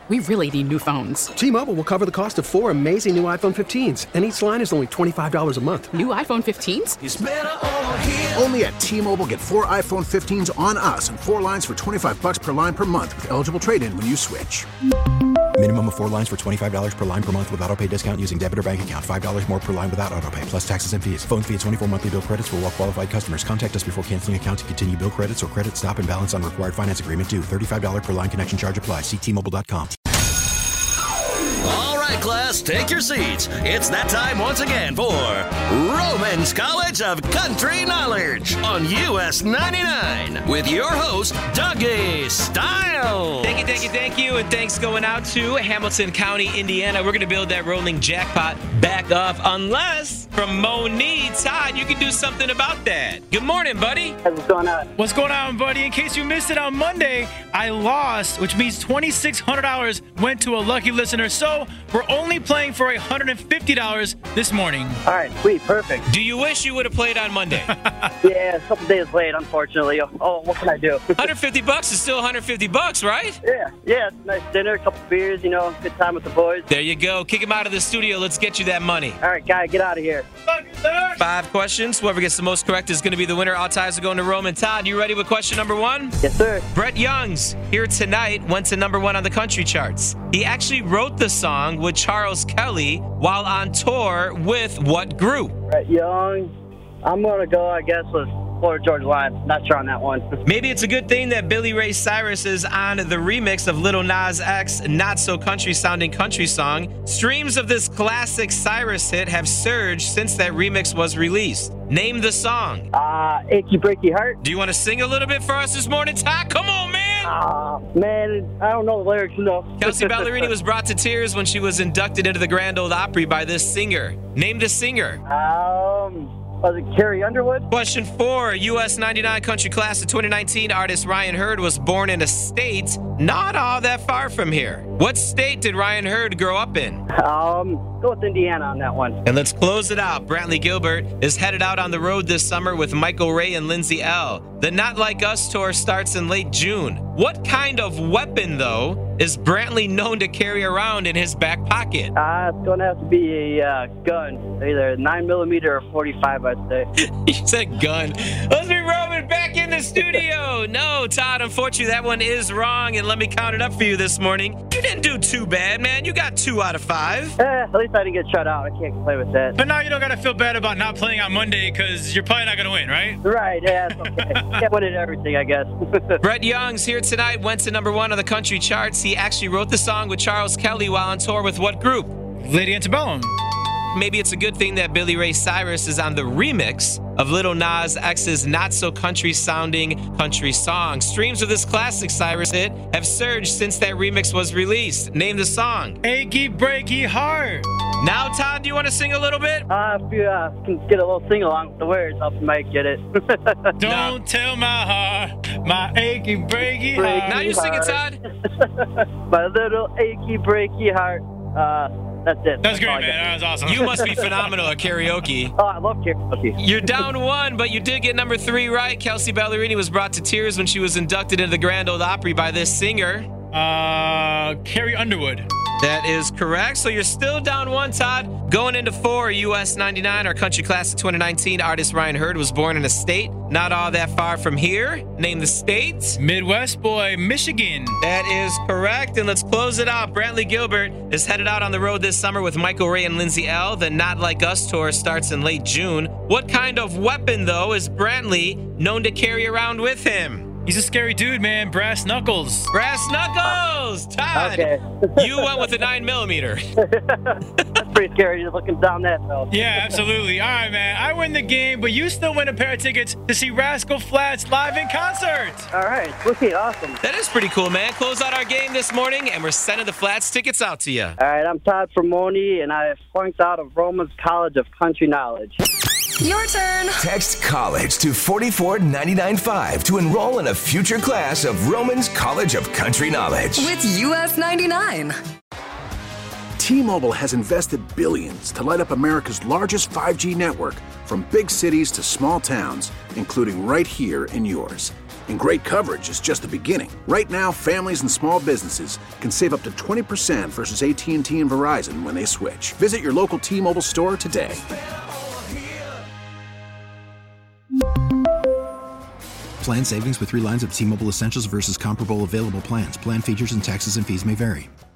We really need new phones. T-Mobile will cover the cost of 4 amazing new iPhone 15s, and each line is only $25 a month. New iPhone 15s? It's better over here. Only at T-Mobile, get 4 iPhone 15s on us and 4 lines for $25 per line per month with eligible trade-in when you switch. Minimum of 4 lines for $25 per line per month with autopay discount using debit or bank account. $5 more per line without autopay, plus taxes and fees. Phone fee at 24 monthly bill credits for well-qualified customers. Contact us before canceling account to continue bill credits or credit stop and balance on required finance agreement due. $35 per line connection charge applies. See T-Mobile.com. All right, class, take your seats. It's that time once again for Roman's College of Country Knowledge on US 99 with your host, Dougie Style. Thank you, and thanks going out to Hamilton County, Indiana. We're going to build that rolling jackpot back up, unless from Monique. Todd, you can do something about that. Good morning, buddy. What's going on? What's going on, buddy? In case you missed it on Monday, I lost, which means $2,600 went to a lucky listener. So we're only playing for $150 this morning. All right, sweet, perfect. Do you wish you would have played on Monday? Yeah, a couple days late, unfortunately. Oh, what can I do? $150 is still $150, right? Yeah, nice dinner, a couple beers, good time with the boys. There you go. Kick him out of the studio. Let's get you that money. All right, guy, get out of here. 5 questions. Whoever gets the most correct is going to be the winner. All ties are going to Roman. Todd, you ready with question number 1? Yes, sir. Brett Young's Here Tonight went to number 1 on the country charts. He actually wrote the song with Charles Kelly while on tour with what group? Brett Young. I'm going to go, I guess, with Florida Georgia Line. Not sure on that one. Maybe it's a good thing that Billy Ray Cyrus is on the remix of Lil Nas X not so country sounding country song. Streams of this classic Cyrus hit have surged since that remix was released. Name the song. Achy Breaky Heart. Do you want to sing a little bit for us this morning, Todd? Come on, man. Man, I don't know the lyrics, no. Kelsey Ballerini was brought to tears when she was inducted into the Grand Ole Opry by this singer. Name the singer. Was it Carrie Underwood? Question 4. US 99 country class of 2019 artist Ryan Hurd was born in a state not all that far from here. What state did Ryan Hurd grow up in? Go with Indiana on that one. And let's close it out. Brantley Gilbert is headed out on the road this summer with Michael Ray and Lindsay L. The Not Like Us tour starts in late June. What kind of weapon, though, is Brantley known to carry around in his back pocket? It's going to have to be a gun, either 9mm or 45, I'd say. You said gun. Let's be Roman back in the studio. No, Todd, unfortunately, that one is wrong, and let me count it up for you this morning. You didn't do too bad, man. You got 2 out of 5. At least I didn't get shut out. I can't complain with that. But now you don't got to feel bad about not playing on Monday because you're probably not going to win, right? Right, yeah, it's okay. Can't win at everything, I guess. Brett Young's Here Tonight went to number 1 on the country charts. He actually wrote the song with Charles Kelly while on tour with what group? Lady Antebellum. Maybe it's a good thing that Billy Ray Cyrus is on the remix of Lil Nas X's not so country sounding country song. Streams of this classic Cyrus hit have surged since that remix was released. Name the song. Achy Breaky Heart. Now, Todd, do you want to sing a little bit? If you can get a little sing-along with the words, I might get it. Don't tell my heart, my achy breaky heart. Now you sing it, Todd. My little achy breaky heart. That's it. That's great, man. That was awesome. You must be phenomenal at karaoke. Oh, I love karaoke. You're down 1, but you did get number 3 right. Kelsey Ballerini was brought to tears when she was inducted into the Grand Ole Opry by this singer. Carrie Underwood. That is correct. So you're still down 1, Todd. Going into 4, US 99, our country class of 2019 artist Ryan Hurd was born in a state not all that far from here. Name the state. Midwest boy, Michigan. That is correct. And let's close it out. Brantley Gilbert is headed out on the road this summer with Michael Ray and Lindsay L. The Not Like Us tour starts in late June. What kind of weapon, though, is Brantley known to carry around with him? He's a scary dude, man. Brass knuckles. Brass knuckles! Todd, Okay. you went with a 9mm. That's pretty scary just looking down that, though. Yeah, absolutely. All right, man. I win the game, but you still win a pair of tickets to see Rascal Flatts live in concert. All right. Sweet. Awesome. That is pretty cool, man. Close out our game this morning, and we're sending the Flats tickets out to you. All right. I'm Todd Fermoni, and I flunked out of Roman's College of Country Knowledge. Your turn. Text college to 44995 to enroll in a future class of Roman's College of Country Knowledge. With US 99. T-Mobile has invested billions to light up America's largest 5G network, from big cities to small towns, including right here in yours. And great coverage is just the beginning. Right now, families and small businesses can save up to 20% versus AT&T and Verizon when they switch. Visit your local T-Mobile store today. Plan savings with 3 lines of T-Mobile Essentials versus comparable available plans. Plan features and taxes and fees may vary.